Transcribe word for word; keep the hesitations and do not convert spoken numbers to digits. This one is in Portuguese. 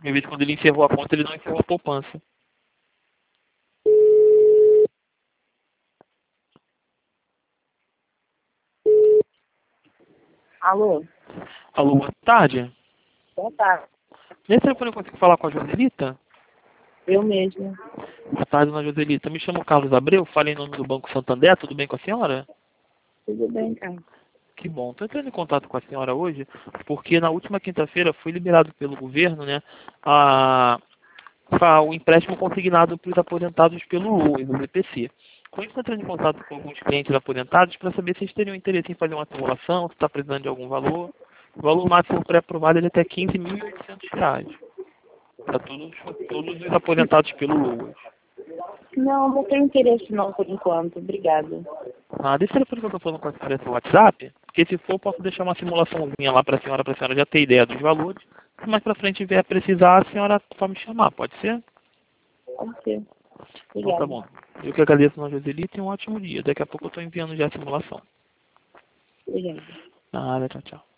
Uma vez quando ele encerrou a conta, ele não encerrou a poupança. Alô? Alô, boa tarde. Boa tarde. Nesse telefone eu consigo falar com a Joselita? Eu mesmo. Boa tarde, dona Joselita. Me chamo Carlos Abreu, falei em nome do Banco Santander, tudo bem com a senhora? Tudo bem, cara? Que bom. Estou entrando em contato com a senhora hoje, porque na última quinta-feira foi liberado pelo governo, né, a, a, o empréstimo consignado para os aposentados pelo LOAS, o B P C. Com isso, estou entrando em contato com alguns clientes aposentados para saber se eles teriam interesse em fazer uma simulação, se está precisando de algum valor. O valor máximo pré-aprovado é até quinze mil e oitocentos reais. Para todos, todos os aposentados pelo LOAS. Não, não tenho interesse não, por enquanto. Obrigada. Ah, deixa eu que eu estou falando com a senhora no WhatsApp, porque se for, posso deixar uma simulaçãozinha lá para a senhora, para a senhora já ter ideia dos valores. Se mais para frente vier precisar, a senhora só me chamar, pode ser? Pode ser. Então tá Obrigada. bom. Eu que agradeço, dona Joselita, e um ótimo dia. Daqui a pouco eu estou enviando já a simulação. Obrigada. Nada, tchau, tchau.